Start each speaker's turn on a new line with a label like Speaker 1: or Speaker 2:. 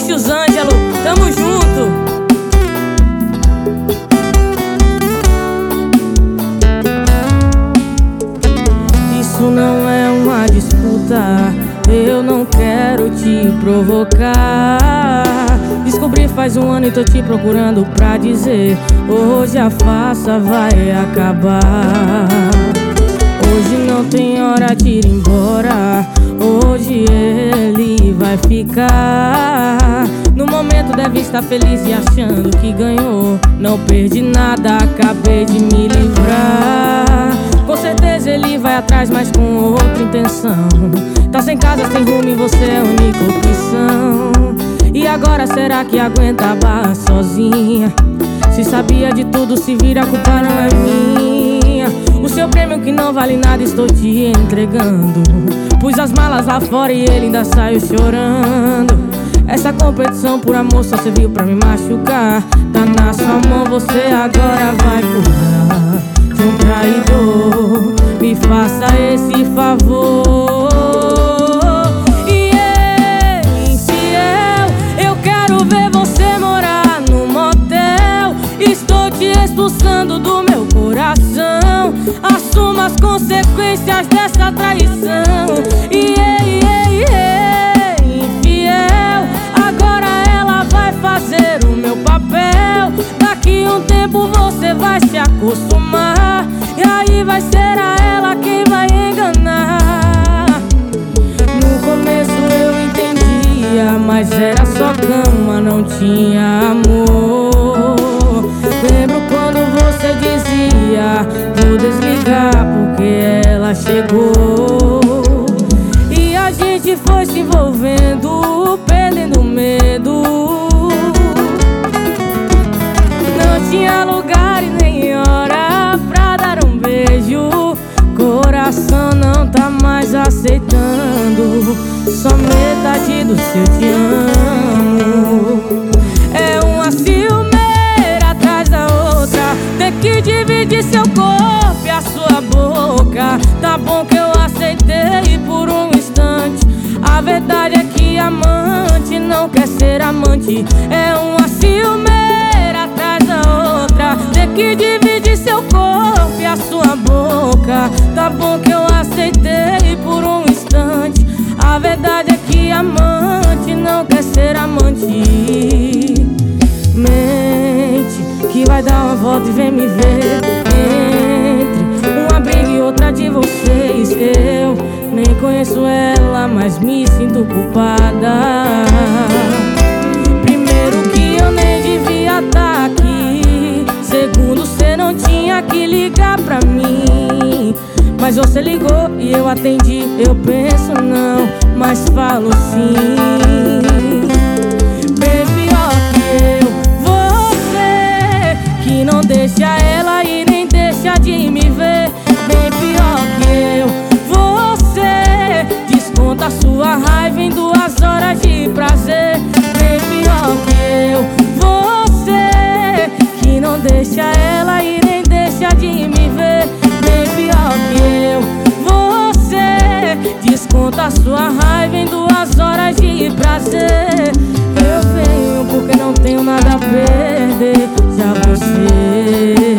Speaker 1: Vinícius Ângelo, tamo junto. Isso não é uma disputa, eu não quero te provocar. Descobri faz um ano e tô te procurando pra dizer: hoje a farsa vai acabar. Hoje não tem hora de ir embora, hoje ele vai ficar. No momento deve estar feliz e achando que ganhou. Não perdi nada, acabei de me livrar. Com certeza ele vai atrás, mas com outra intenção. Tá sem casa, sem rumo e você é a única opção. E agora será que aguenta a barra sozinha? Se sabia de tudo, se vira, a culpa não é minha. O seu prêmio que não vale nada estou te entregando. Pus as malas lá fora e ele ainda saiu chorando. Essa competição por amor só serviu pra me machucar. Tá na sua mão, você agora vai cuidar de um traidor. Me faça esse favor. E ele infiel, eu quero ver você morar no motel. Estou te expulsando do meu coração. Assuma as consequências dessa traição. E infiel, agora ela vai fazer o meu papel. Daqui um tempo você vai se acostumar, e aí vai ser a ela quem vai enganar. No começo eu entendia, mas era só cama, não tinha amor. Lembro quando você dizia: vou desligar porque ela chegou. E a gente foi se envolvendo, perdendo medo. Não tinha lugar e nem hora pra dar um beijo. Coração não tá mais aceitando só metade do seu te amo. É uma ciumeira atrás da outra, ter que dividir seu corpo e a sua boca. Tá bom que eu aceitei por um instante. A verdade é que amante não quer ser amante. É uma ciumeira atrás da outra, ter que dividir seu corpo e a sua boca. Tá bom que eu aceitei por um instante. A verdade é que amante não quer ser amante. Mente que vai dar uma volta e vem me ver. Entre uma briga e outra de vocês, eu nem conheço ela, mas me sinto culpada. Primeiro que eu nem devia estar aqui. Segundo, cê não tinha que ligar pra mim. Mas você ligou e eu atendi. Eu penso não, mas falo sim. Bem pior que eu, você que não deixa ela e nem deixa de me ver. Bem pior que eu, você desconta sua raiva em 2 horas de prazer. Bem pior que eu, você que não deixa ela e nem deixa de me ver. Bem pior que eu, você desconta sua raiva em 2 horas de prazer. Eu venho porque não tenho nada a perder. Já você